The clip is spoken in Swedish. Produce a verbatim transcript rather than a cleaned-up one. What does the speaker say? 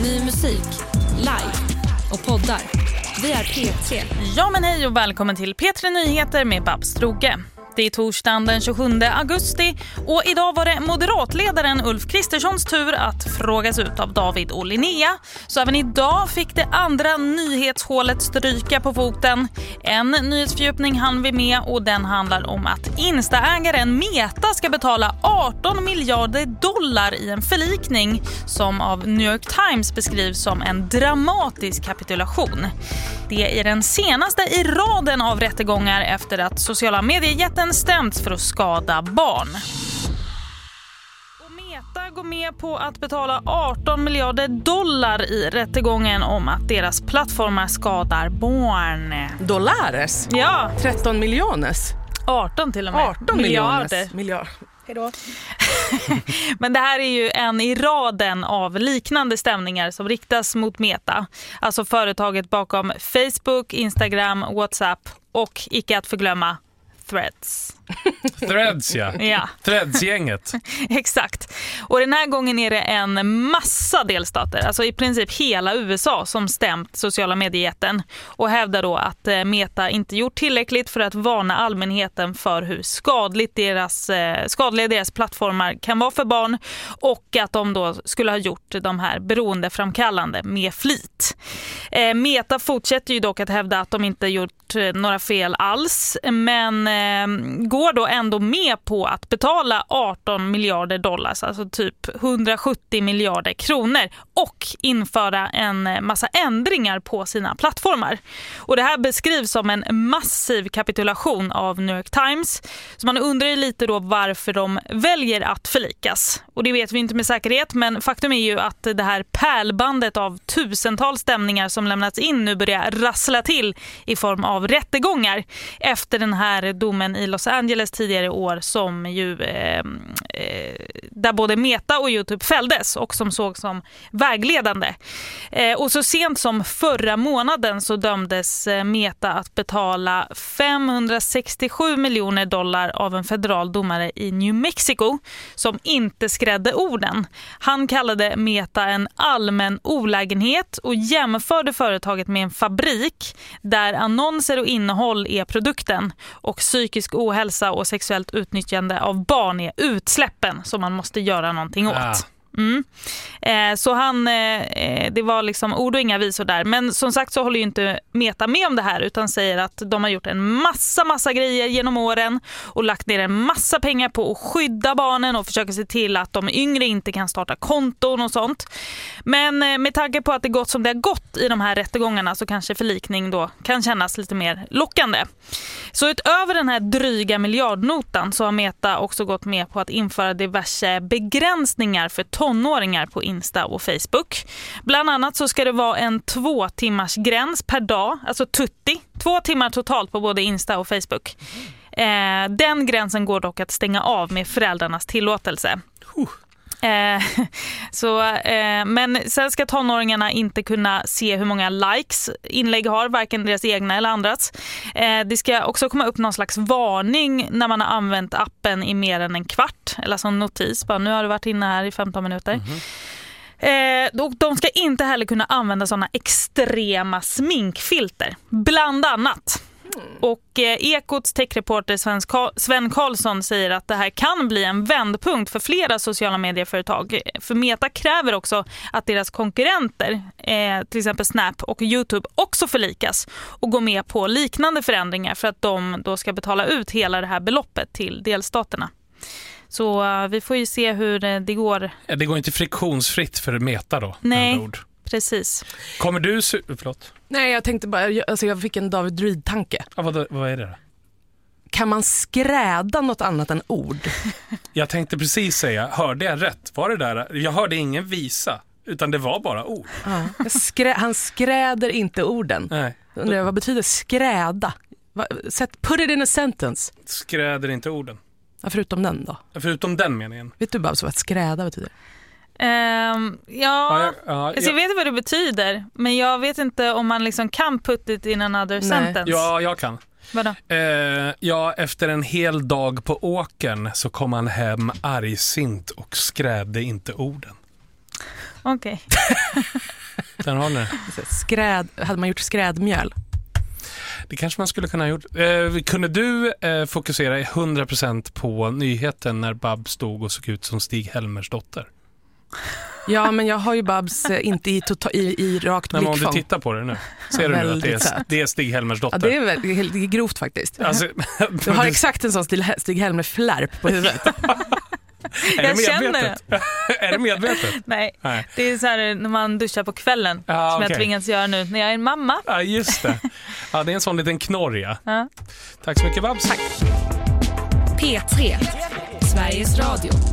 Ny musik, live och poddar. Vi är P tre. Ja men hej och välkommen till P tre Nyheter med Babs Droge. Det är torsdagen den tjugosjunde augusti och idag var det moderatledaren Ulf Kristerssons tur att frågas ut av David och Linnea. Så även idag fick det andra nyhetshålet stryka på foten. En nyhetsfördjupning hann vi med och den handlar om att Insta-ägaren Meta ska betala arton miljarder dollar i en förlikning som av New York Times beskrivs som en dramatisk kapitulation. Det är den senaste i raden av rättegångar efter att sociala mediejätten stämts för att skada barn. Och Meta går med på att betala arton miljarder dollar i rättegången om att deras plattformar skadar barn. Dollares? Ja. tretton miljoners? arton till och med. arton miljarder. Miljard. Hejdå. Men det här är ju en i raden av liknande stämningar som riktas mot Meta. Alltså företaget bakom Facebook, Instagram, WhatsApp och icke att förglömma Threads. Threads, ja. Ja. Threads-gänget. Exakt. Och den här gången är det en massa delstater, alltså i princip hela U S A som stämt sociala mediejätten och hävdar då att Meta inte gjort tillräckligt för att varna allmänheten för hur skadligt deras, skadliga deras plattformar kan vara för barn och att de då skulle ha gjort de här beroendeframkallande med flit. Meta fortsätter ju dock att hävda att de inte gjort några fel alls, men går då ändå med på att betala arton miljarder dollar, alltså typ hundrasjuttio miljarder kronor och införa en massa ändringar på sina plattformar. Och det här beskrivs som en massiv kapitulation av New York Times. Så man undrar ju lite då varför de väljer att förlikas. Och det vet vi inte med säkerhet, men faktum är ju att det här pärlbandet av tusentals stämningar som lämnats in nu börjar rassla till i form av rättegångar efter den här domen i Los Angeles tidigare år som ju eh, eh, där både Meta och YouTube fälldes och som såg som vägledande. Eh, och så sent som förra månaden så dömdes eh, Meta att betala femhundrasextiosju miljoner dollar av en federal domare i New Mexico som inte skrädde orden. Han kallade Meta en allmän olägenhet och jämförde företaget med en fabrik där annonser och innehåll är produkten och psykisk ohälsa och sexuellt utnyttjande av barn är utsläppen som man måste göra någonting åt. Ah. Mm. Eh, så han eh, det var liksom ord och inga visor där, men som sagt så håller ju inte Meta med om det här utan säger att de har gjort en massa massa grejer genom åren och lagt ner en massa pengar på att skydda barnen och försöka se till att de yngre inte kan starta konton och sånt. Men eh, med tanke på att det gått som det har gått i de här rättegångarna så kanske förlikning då kan kännas lite mer lockande. Så utöver den här dryga miljardnotan så har Meta också gått med på att införa diverse begränsningar för tonåringar på Insta och Facebook. Bland annat så ska det vara en två timmars gräns per dag, alltså tutti. Två timmar totalt på både Insta och Facebook. Eh, den gränsen går dock att stänga av med föräldrarnas tillåtelse. Uh. Eh, så, eh, men sen ska tonåringarna inte kunna se hur många likes inlägg har, varken deras egna eller andras. Eh, det ska också komma upp någon slags varning när man har använt appen i mer än en kvart, eller som notis, bara nu har du varit inne här i femton minuter. Mm-hmm. Eh, och de ska inte heller kunna använda sådana extrema sminkfilter, bland annat. Mm. Och eh, Ekots techreporter Sven, Ka- Sven Karlsson säger att det här kan bli en vändpunkt för flera sociala medieföretag. För Meta kräver också att deras konkurrenter, eh, till exempel Snap och YouTube, också förlikas och går med på liknande förändringar för att de då ska betala ut hela det här beloppet till delstaterna. Så uh, vi får ju se hur uh, det går. Ja, det går inte friktionsfritt för Meta då? Nej, ord. Precis. Kommer du... Su- Förlåt. Nej, jag tänkte bara... Jag, alltså jag fick en David Reed-tanke. Ja, vad, vad är det då? Kan man skräda något annat än ord? Jag tänkte precis säga, hörde jag rätt? Var det där? Jag hörde ingen visa, utan det var bara ord. Ja, skrä, han skräder inte orden. Nej. Undrar, vad betyder skräda? Sätt, put it in a sentence. Skräder inte orden. Ja, förutom den då? Förutom den meningen. Vet du bara så vad skräda betyder? Um, ja, ja, jag, ja alltså jag, jag vet vad det betyder, men jag vet inte om man liksom kan put it in another Nej. sentence. Ja, jag kan. Vadå? Eh, ja, efter en hel dag på åkern så kom han hem argsint och skrädde inte orden. Okej. Den har ni. Skräd, hade man gjort skrädmjöl? Det kanske man skulle kunna ha gjort. Eh, kunde du eh, fokusera hundra procent på nyheten när Babs stod och såg ut som Stig-Helmers dotter? Ja, men jag har ju Babs eh, inte i, tota- i, i rakt Nej, men om blickfång. du tittar på det nu, ser du nu att det är, det är Stig-Helmers dotter? Ja, det är, väl, det är, det är grovt faktiskt. Alltså, du har exakt en sån Stig- Stig-Helmer-flärp på huvudet. Är det Jag känner medvetet? Är det medvetet? Nej, Nej. det är så här när man duschar på kvällen Ah, som okay. jag tvingas göra nu när jag är en mamma. Ja, just det. Ja, det är en sån liten knorr, Ja. Tack så mycket, Babs. Tack. P tre, Sveriges Radio.